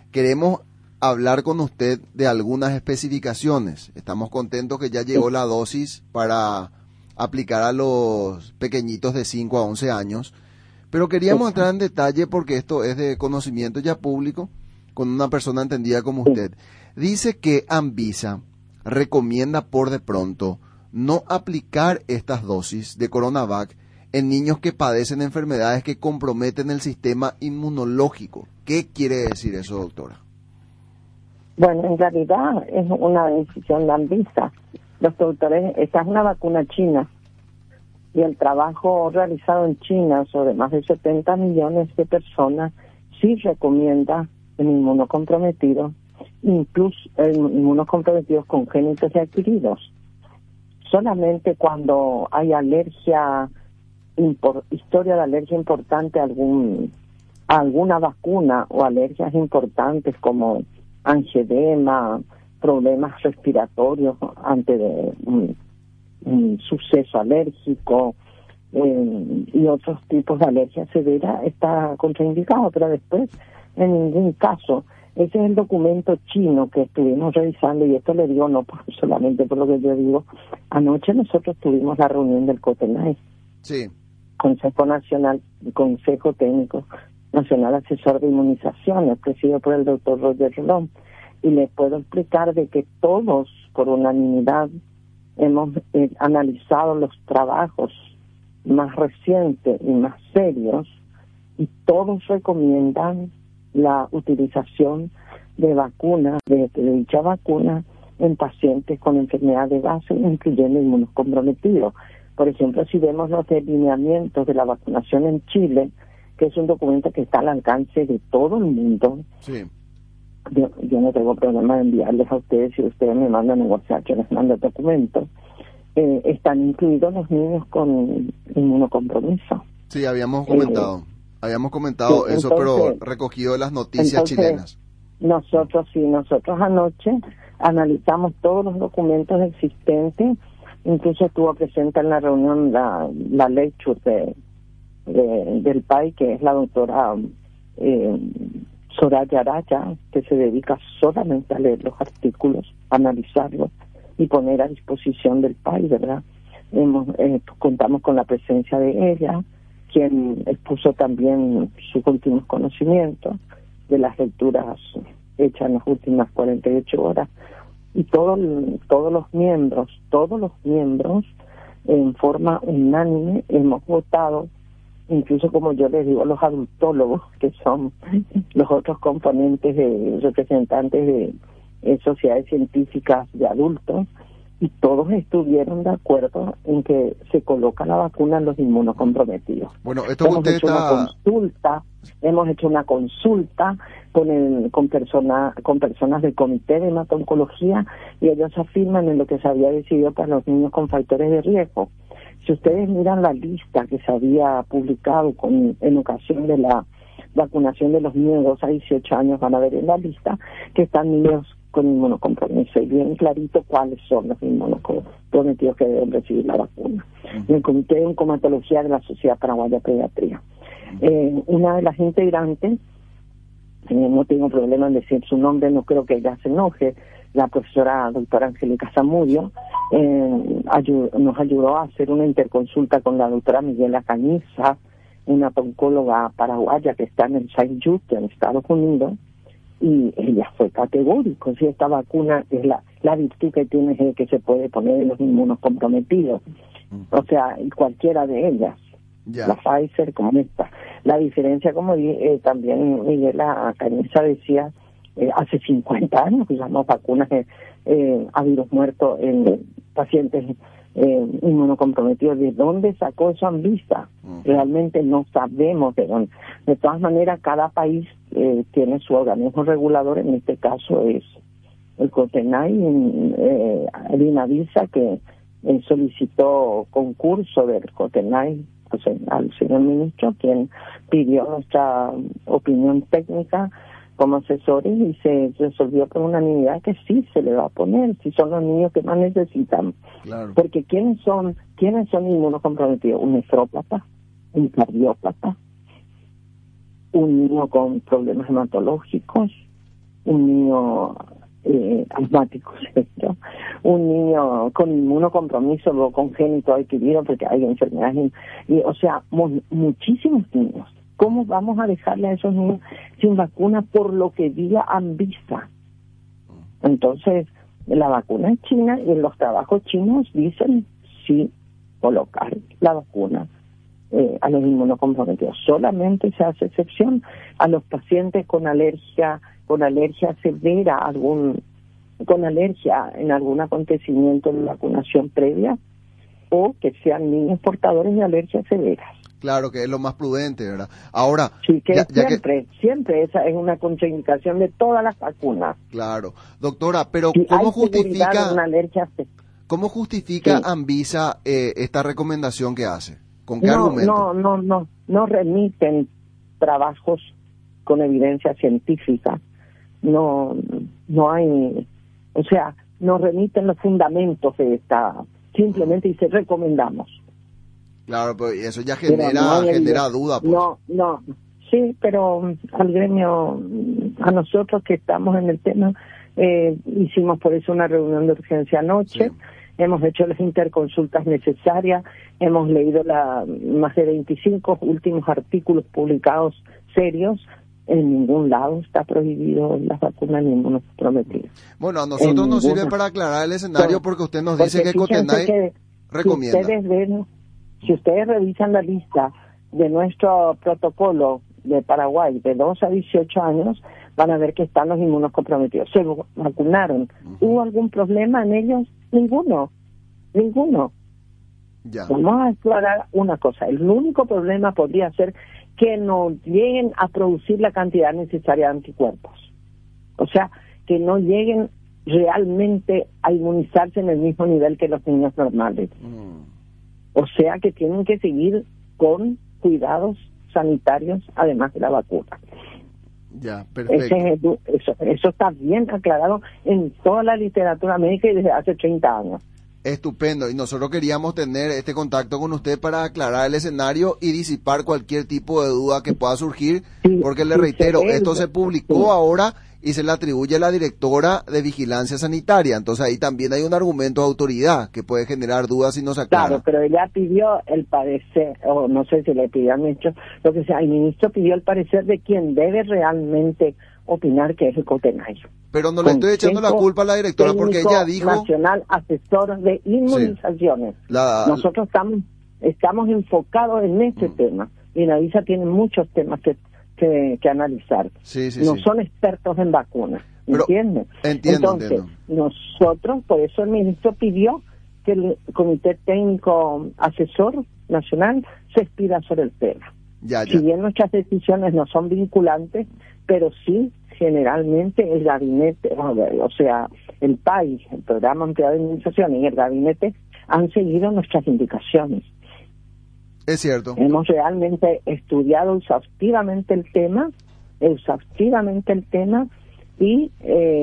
Queremos hablar con usted de algunas especificaciones. Estamos contentos que ya llegó la dosis para aplicar a los pequeñitos de 5 a 11 años, pero queríamos entrar en detalle porque esto es de conocimiento ya público, con una persona entendida como usted. Dice que Anvisa recomienda por de pronto no aplicar estas dosis de Coronavac en niños que padecen enfermedades que comprometen el sistema inmunológico. ¿Qué quiere decir eso, doctora? Bueno, en realidad es una decisión de Anvisa. Los doctores, esta es una vacuna china y el trabajo realizado en China sobre más de 70 millones de personas sí recomienda en inmunocomprometidos, incluso en inmunocomprometidos congénitos y adquiridos. Solamente cuando hay alergia, historia de alergia importante a alguna vacuna o alergias importantes como angedema, problemas respiratorios ante un suceso alérgico y otros tipos de alergia severa, está contraindicado, pero después en ningún caso. Ese es el documento chino que estuvimos revisando, y esto le digo no solamente por lo que yo digo. Anoche nosotros tuvimos la reunión del COTENAI, sí, Consejo Técnico Nacional Asesor de Inmunizaciones, presidido por el doctor Roger Rolón, y le puedo explicar de que todos, por unanimidad, hemos analizado los trabajos más recientes y más serios, y todos recomiendan la utilización de vacunas, de dicha vacuna, en pacientes con enfermedad de base, incluyendo inmunocomprometidos. Por ejemplo, si vemos los lineamientos de la vacunación en Chile, que es un documento que está al alcance de todo el mundo, sí. Yo no tengo problema de enviarles a ustedes, si ustedes me mandan un WhatsApp, yo les mando el documento. Están incluidos los niños con inmunocompromiso. Sí, habíamos comentado Sí, eso, entonces, pero recogido de las noticias chilenas. Nosotros anoche analizamos todos los documentos existentes, incluso estuvo presente en la reunión la lecture del PAI, que es la doctora Soraya Araya, que se dedica solamente a leer los artículos, analizarlos y poner a disposición del PAI, ¿verdad? Contamos con la presencia de ella, quien expuso también sus últimos conocimientos de las lecturas hechas en las últimas 48 horas, y todos los miembros en forma unánime hemos votado, incluso como yo les digo, los adultólogos, que son los otros componentes de representantes de sociedades científicas de adultos, y todos estuvieron de acuerdo en que se coloca la vacuna en los inmunocomprometidos. Bueno, esto que usted Hemos hecho una consulta con personas del Comité de Hemato-Oncología, y ellos afirman en lo que se había decidido para los niños con factores de riesgo. Si ustedes miran la lista que se había publicado en ocasión de la vacunación de los niños a 18 años, van a ver en la lista que están niños con inmunocompromiso, y bien clarito cuáles son los inmunocomprometidos que deben recibir la vacuna. En el Comité de Oncomatología de la Sociedad Paraguaya de Pediatría. Una de las integrantes, no tengo problema en decir su nombre, no creo que ella se enoje, la profesora doctora Angélica Zamudio, nos ayudó a hacer una interconsulta con la doctora Miguela Cañiza, una oncóloga paraguaya que está en el St. Jude, en Estados Unidos, y ella fue categórico: si esta vacuna es la virtud que tiene, es que se puede poner en los inmunocomprometidos, o sea, cualquiera de ellas, la Pfizer como esta. La diferencia, como también Miguela Cañiza decía, hace 50 años que usamos vacunas a virus muerto en pacientes inmunocomprometidos. ¿De dónde sacó eso Anvisa? Realmente no sabemos de dónde. De todas maneras, cada país tiene su organismo regulador, en este caso es el COTENAI, el INAVISA, que solicitó concurso del COTENAI, pues, al señor ministro, quien pidió nuestra opinión técnica como asesores, y se resolvió por unanimidad que sí se le va a poner, si son los niños que más necesitan. Claro. Porque ¿quiénes son inmunocomprometidos? Un nefrópata, un cardiópata, un niño con problemas hematológicos, un niño asmático, ¿cierto? Un niño con inmunocompromiso luego congénito adquirido porque hay enfermedades, o sea, muchísimos niños. ¿Cómo vamos a dejarle a esos niños sin vacuna por lo que diga Anvisa? Entonces, la vacuna es china y en los trabajos chinos dicen sí colocar la vacuna a los inmunocomprometidos. Solamente se hace excepción a los pacientes con alergia severa, con alergia en algún acontecimiento de vacunación previa, o que sean niños portadores de alergias severas. Claro, que es lo más prudente, ¿verdad? Ahora, sí, que siempre esa es una contraindicación de todas las vacunas. Claro, doctora, pero si ¿cómo justifica una alergia? Sí. Anvisa esta recomendación que hace? ¿Con qué argumento? No remiten trabajos con evidencia científica. No hay, o sea, no remiten los fundamentos de esta, simplemente dice recomendamos. Claro, pues eso ya genera duda. Pues. No, sí, pero al gremio, a nosotros que estamos en el tema, hicimos por eso una reunión de urgencia anoche, sí. Hemos hecho las interconsultas necesarias, hemos leído más de 25 últimos artículos publicados serios. En ningún lado está prohibido las vacunas inmunocomprometidas. Bueno, a nosotros nos sirve para aclarar el escenario porque usted nos dice que Cotenay recomienda. Si ustedes revisan la lista de nuestro protocolo de Paraguay de 2 a 18 años, van a ver que están los inmunocomprometidos. Se vacunaron. ¿Hubo algún problema en ellos? Ninguno. Ya. Vamos a aclarar una cosa. El único problema podría ser que no lleguen a producir la cantidad necesaria de anticuerpos. O sea, que no lleguen realmente a inmunizarse en el mismo nivel que los niños normales. O sea, que tienen que seguir con cuidados sanitarios además de la vacuna. Ya, perfecto. Eso está bien aclarado en toda la literatura médica y desde hace 30 años. Estupendo, y nosotros queríamos tener este contacto con usted para aclarar el escenario y disipar cualquier tipo de duda que pueda surgir, porque le reitero, esto se publicó ahora y se le atribuye a la directora de Vigilancia Sanitaria, entonces ahí también hay un argumento de autoridad que puede generar dudas si no se aclara. Claro, pero ella pidió el parecer, o no sé si le pidió al ministro, lo que sea, el ministro pidió el parecer de quien debe realmente opinar, que es el Cotenay. Pero no le estoy echando la culpa a la directora porque ella dijo... Nacional Asesor de Inmunizaciones. Sí. Nosotros estamos enfocados en este tema y la ISA tiene muchos temas que analizar. No son expertos en vacunas, ¿entiendes? Entiendo. Nosotros, por eso el ministro pidió que el Comité Técnico Asesor Nacional se expida sobre el tema. Si bien nuestras decisiones no son vinculantes, pero sí generalmente el gabinete, o sea, el PAI, el Programa Ampliado de Inmunización, y el gabinete han seguido nuestras indicaciones. Es cierto. Hemos realmente estudiado exhaustivamente el tema y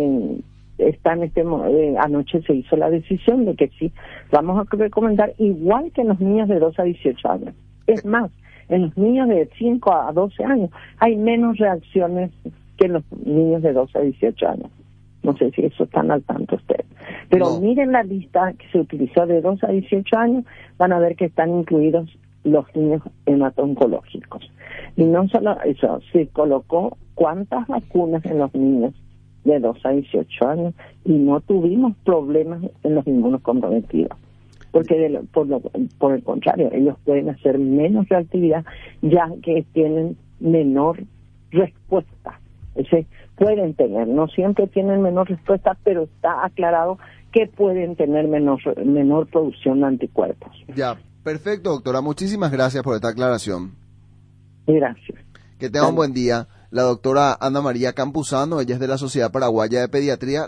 anoche se hizo la decisión de que sí, vamos a recomendar igual que en los niños de 2 a 18 años. Es más, en los niños de 5 a 12 años hay menos reacciones que en los niños de 12 a 18 años. No sé si eso están al tanto ustedes. Pero miren la lista que se utilizó de 2 a 18 años, van a ver que están incluidos los niños hemato-oncológicos. Y no solo eso, se colocó cuántas vacunas en los niños de 2 a 18 años y no tuvimos problemas en los inmunocomprometidos. Porque por el contrario, ellos pueden hacer menos reactividad ya que tienen menor respuesta. Pueden tener, no siempre tienen menor respuesta, pero está aclarado que pueden tener menor producción de anticuerpos. Ya, perfecto, doctora. Muchísimas gracias por esta aclaración. Gracias. Que tenga un buen día. La doctora Ana María Campuzano, ella es de la Sociedad Paraguaya de Pediatría.